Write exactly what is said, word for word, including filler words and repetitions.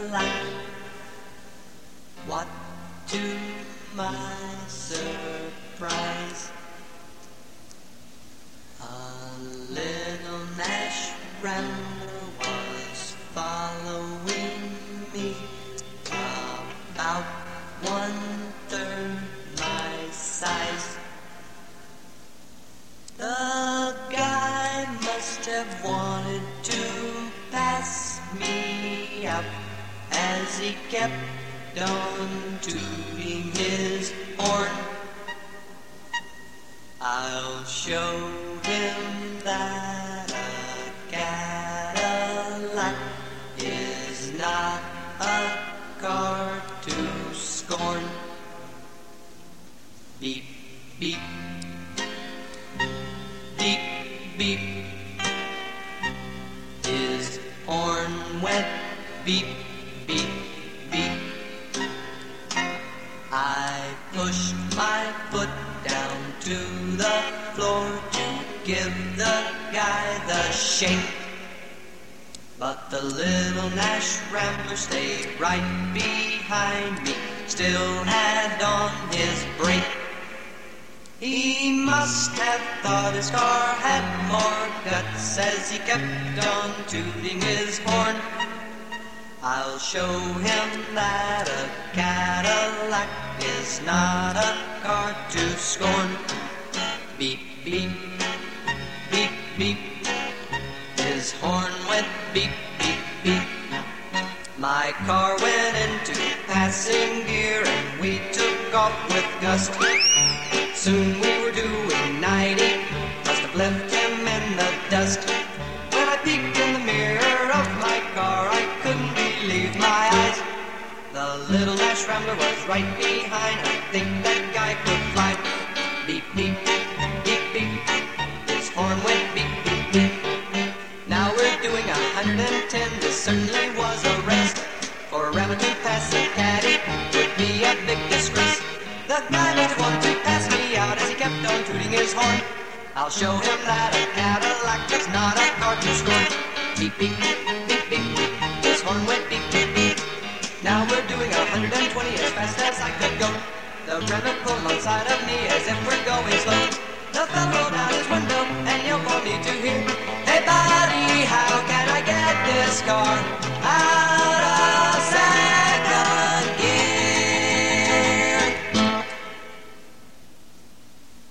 Cadillac. What to my surprise, a little Nash Rambler was following me, about one-third my size. The guy must have wanted to pass me up as he kept on tooting his horn. I'll show him that a Cadillac is not a car to scorn. Beep, beep, beep, beep. His horn went beep, beep, beep. I pushed my foot down to the floor to give the guy the shake, but the little Nash Rambler stayed right behind me, still had on his brake. He must have thought his car had more guts as he kept on tooting his horn. I'll show him that a Cadillac is not a car to scorn. Beep, beep, beep, beep. His horn went beep, beep, beep. My car went into passing gear and we took off with gust. Soon we were doing ninety, must have left him in the dust. When I peeked in the mirror of my car, I couldn't believe my eyes. The little Nash Rambler was right behind. I think that guy could fly. Beep, beep, beep, beep. His horn went beep, beep, beep. Now we're doing a hundred and ten. This certainly was a race. For a Rambler to pass a Caddy would be a big disgrace. The guy must have wanted to pass me out as he kept on tooting his horn. I'll show him that a Cadillac is not a car to scorn. Beep, beep, beep, beep. His horn went beep, beep, beep. Now we're doing a hundred and twenty as fast as I could go. The Rambler pulled alongside of me as if we're going slow. The fellow rolled out his window and yelled for me to hear. Hey buddy, how can I get this car